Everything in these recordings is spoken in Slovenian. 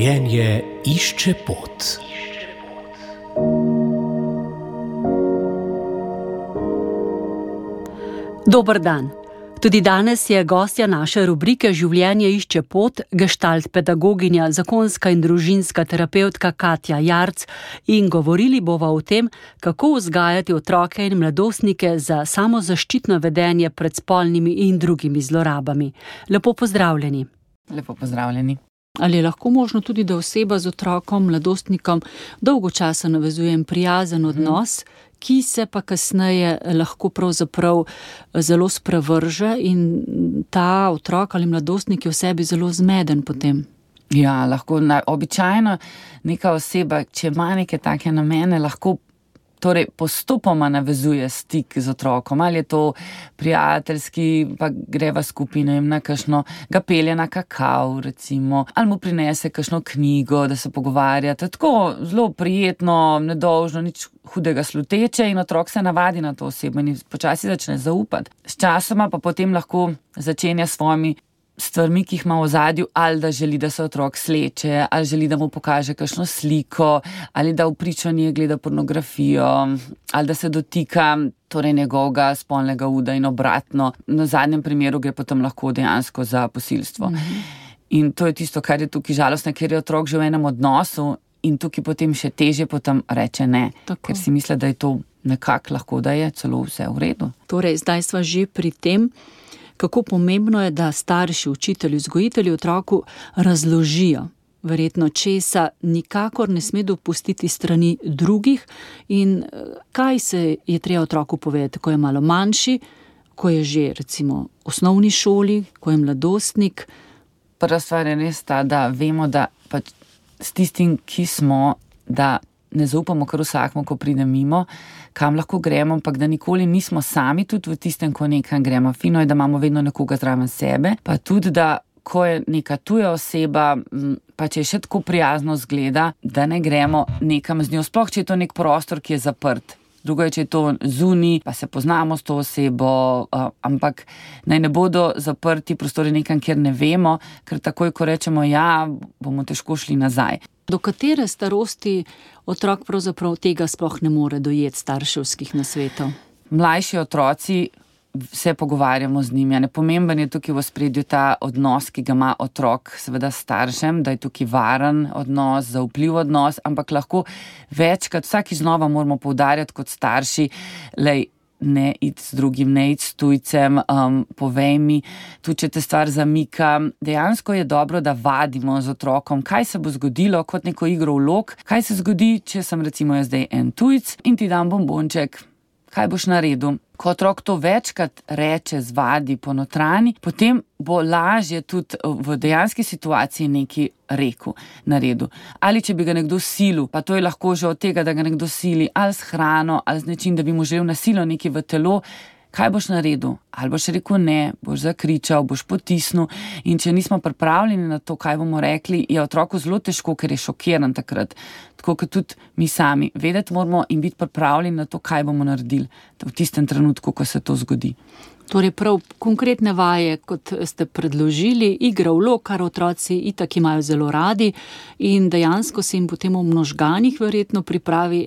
Življenje išče pot. Dober dan. Tudi danes je gostja naše rubrike Življenje išče pot, gestalt pedagoginja, zakonska in družinska terapevtka Katja Jarc in govorili bova o tem, kako vzgajati otroke in mladostnike za samozaščitno vedenje pred spolnimi in drugimi zlorabami. Lepo pozdravljeni. Lepo pozdravljeni. Ali je lahko možno tudi, da oseba z otrokom, mladostnikom dolgo časa navezuje prijazen odnos, ki se pa kasneje lahko pravzaprav zelo sprevrže in ta otrok ali mladostnik je v sebi zelo zmeden potem? Ja, lahko. Običajno neka oseba, če ima neke take namene, lahko postopoma navezuje stik z otrokom, ali je to prijateljski, pa greva skupino in na kakšno, ga pelje na kakav, recimo, ali mu prinese kakšno knjigo, da se pogovarjate, tako zelo prijetno, nedolžno, nič hudega sluteče in otrok se navadi na to osebo in počasi začne zaupati. S časoma pa potem lahko začenja s svojimi stvarmi, ki jih ima v ozadju, ali da želi, da se otrok sleče, ali želi, da mu pokaže kakšno sliko, ali da v pričanju gleda pornografijo, ali da se dotika njegovega spolnega uda in obratno. Na zadnjem primeru gre potem lahko dejansko za posilstvo. In to je tisto, kar je tukaj žalostno, ker je otrok že v enem odnosu in tukaj potem še težje potem reče ne, ker si misli, da je to nekako lahko, da je celo vse v redu. Torej, zdaj sva že pri tem, kako pomembno je, da starši, učitelji, vzgojitelji otroku razložijo, verjetno česa nikakor ne sme dopustiti strani drugih in kaj se je treba otroku povedati, ko je malo manjši, ko je že recimo v osnovni šoli, ko je mladostnik. Prva stvar je res ta, da vemo, da pač s tistim, ki smo, da ne zaupamo kar vsakmu, ko pride mimo, kam lahko gremo, ampak da nikoli nismo sami, tudi v tistem, ko nekam gremo. Fino je, da imamo vedno nekoga zraven sebe, pa tudi, da ko je neka tuja oseba, pa če je še tako prijazno zgleda, da ne gremo nekam z njo, sploh če je to nek prostor, ki je zaprt. Drugo je, če je to zunaj, pa se poznamo s to osebo, ampak naj ne bodo zaprti prostori nekam, kjer ne vemo, ker takoj, ko rečemo ja, bomo težko šli nazaj. Do katere starosti otrok pravzaprav tega sploh ne more dojeti starševskih nasvetov? Mlajši otroci se pogovarjamo z njimi. Nepomemben je tukaj v ospredju ta odnos, ki ga ima otrok seveda staršem, da je tukaj varen odnos, zaupljiv odnos, ampak lahko večkrat, vsakič znova moramo poudarjati kot starši, ne iti z drugim, ne iti s tujcem, povej mi, tudi če te stvar zamika. Dejansko je dobro, da vadimo z otrokom, kaj se bo zgodilo kot neko igro vlog, kaj se zgodi, če sem recimo jaz zdaj en tujc in ti dam bombonček, kaj boš naredil. Ko otrok to večkrat reče, zvadi, ponotrani, potem bo lažje tudi v dejanski situaciji nekaj naredil. Ali če bi ga nekdo silil, pa to je lahko že od tega, da ga nekdo sili, ali s hrano, ali z nečim, da bi mu želel na silo nekaj v telo, kaj boš naredil? Ali boš rekel ne, boš zakričal, boš potisnil in če nismo pripravljeni na to, kaj bomo rekli, je otroku zelo težko, ker je šokiran takrat. Tako kot tudi mi sami. Vedeti moramo in biti pripravljeni na to, kaj bomo naredili v tistem trenutku, ko se to zgodi. Torej prav konkretne vaje, kot ste predložili, igra vlog, kar otroci itak imajo zelo radi in dejansko se jim potem v možganih verjetno pripravi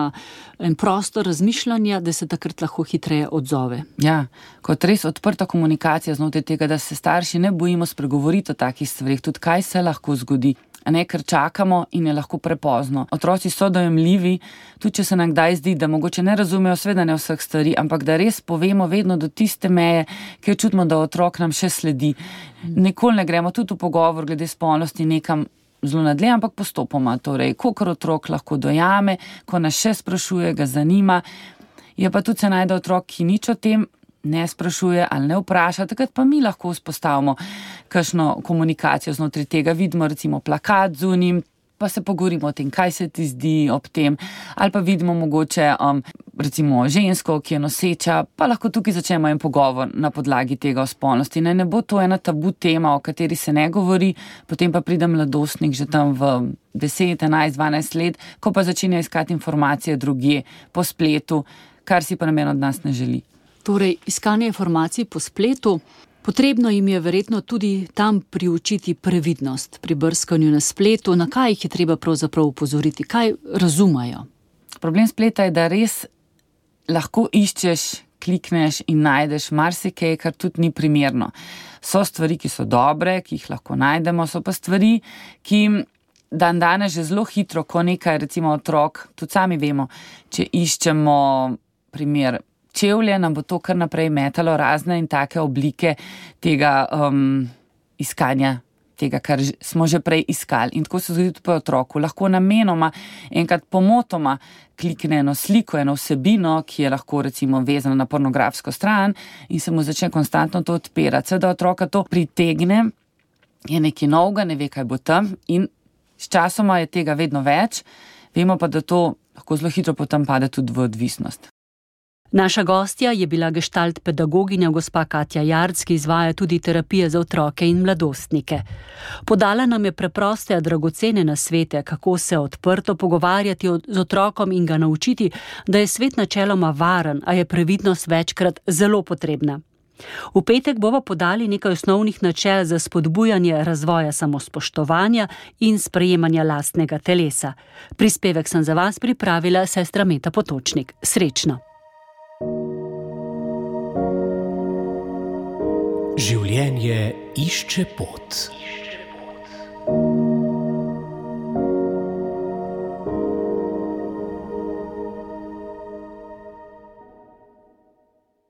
en prostor razmišljanja, da se takrat lahko hitreje odzove. Ja, kot res odprta komunikacija znotraj tega, da se starši ne bojimo spregovoriti o takih stvarih, tudi kaj se lahko zgodi. Ker čakamo in je lahko prepozno. Otroci so dojemljivi, tudi če se nam kdaj zdi, da mogoče ne razumejo seveda ne vseh stvari, ampak da res povemo vedno do tiste meje, kjer čutimo, da otrok nam še sledi. Nikoli ne gremo tudi v pogovor glede spolnosti nekam zelo nadlje, ampak postopoma. Torej, kolikor otrok lahko dojame, ko nas še sprašuje, ga zanima, je pa tudi se najde otrok, ki nič o tem ne sprašuje ali ne vpraša, takrat pa mi lahko vzpostavimo kakšno komunikacijo znotraj tega. Vidimo recimo plakat zunaj, pa se pogovorimo o tem, kaj se ti zdi ob tem, ali pa vidimo mogoče recimo žensko, ki je noseča, pa lahko tukaj začnemo en pogovor na podlagi tega o spolnosti. Ne bo to ena tabu tema, o kateri se ne govori, potem pa pride mladostnik že tam v 10, 11, 12 let, ko pa začenja iskati informacije drugje po spletu, kar si pa noben od nas ne želi. Torej, iskanje informacij po spletu, Potrebno jim je verjetno tudi tam priučiti previdnost pri brskanju na spletu, na kaj jih je treba pravzaprav upozoriti, kaj razumajo. Problem spleta je, da res lahko iščeš, klikneš in najdeš marsikaj, kar tudi ni primerno. So stvari, ki so dobre, ki jih lahko najdemo, so pa stvari, ki danes že zelo hitro, ko nekaj, recimo otrok, tudi sami vemo, če iščemo primer čevlje, nam bo to kar naprej metalo razne in take oblike tega iskanja, tega, kar smo že prej iskali. In tako se zgodi tudi po otroku. Lahko namenoma, enkrat pomotoma klikne eno sliko, eno vsebino, ki je lahko recimo vezana na pornografsko stran in se mu začne konstantno to odpirati. Seveda otroka to pritegne, je nekaj novega, ne ve, kaj bo tam in s časoma je tega vedno več. Vemo pa, da to lahko zelo hitro potem pade tudi v odvisnost. Naša gostja je bila gestalt pedagoginja gospa Katja Jarc, ki izvaja tudi terapije za otroke in mladostnike. Podala nam je preproste, a dragocene nasvete, kako se odprto pogovarjati z otrokom in ga naučiti, da je svet načeloma varen, a je previdnost večkrat zelo potrebna. V petek bova podali nekaj osnovnih načel za spodbujanje razvoja samospoštovanja in sprejemanja lastnega telesa. Prispevek sem za vas pripravila sestra Meta Potočnik. Srečno! Življenje išče pot.